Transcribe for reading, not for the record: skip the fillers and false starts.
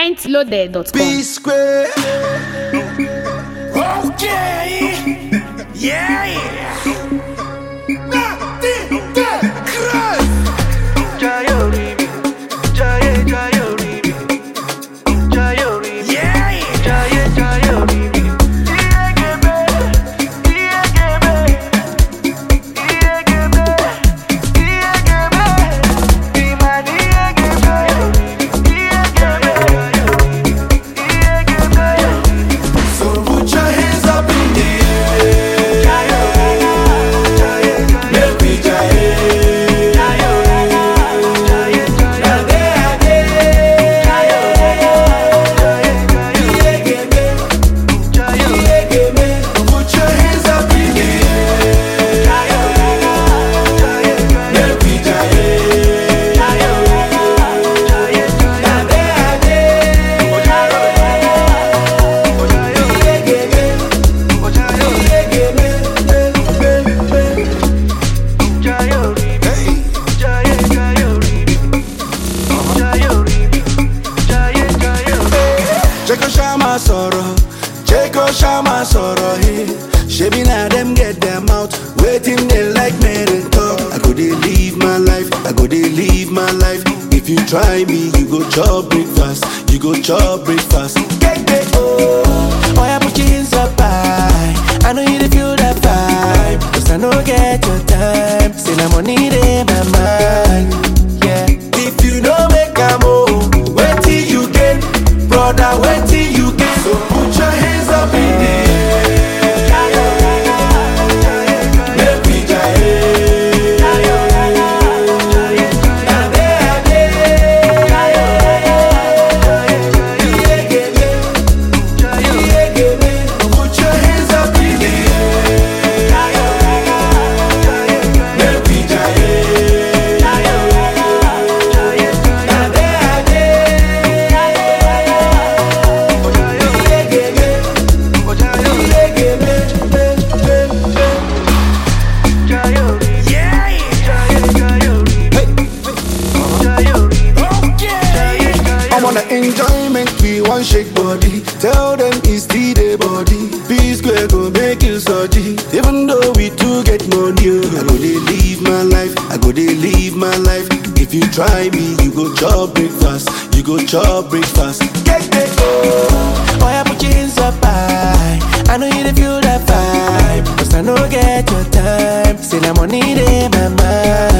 Entloaded.com. B square. Okay. Yeah. Shama sorrow here. Shebi na them get them out. Waiting they like me to talk. I go dey live my life. I go dey live my life. If you try me, you go chop breakfast. You go chop breakfast. Get oh, I put your hands up high. I know you dey feel that vibe. Cause I know get your time. Say na money dey my mind. Yeah. If you don't make a move, wait till you get, brother, wait till you get. So put your hands up in the air. Make we jaye. Put your hands up in the air. Make we I'm on the enjoyment, we want shake body. Tell them it's still the body. P square go make you surgy. Even though we do get money, I go dey live my life. I go dey live my life. If you try me, you go chop breakfast. You go chop breakfast. Get oh, I put your hands up high. I know you dey feel that vibe. Cause I know get your time. Say na money dey my mind.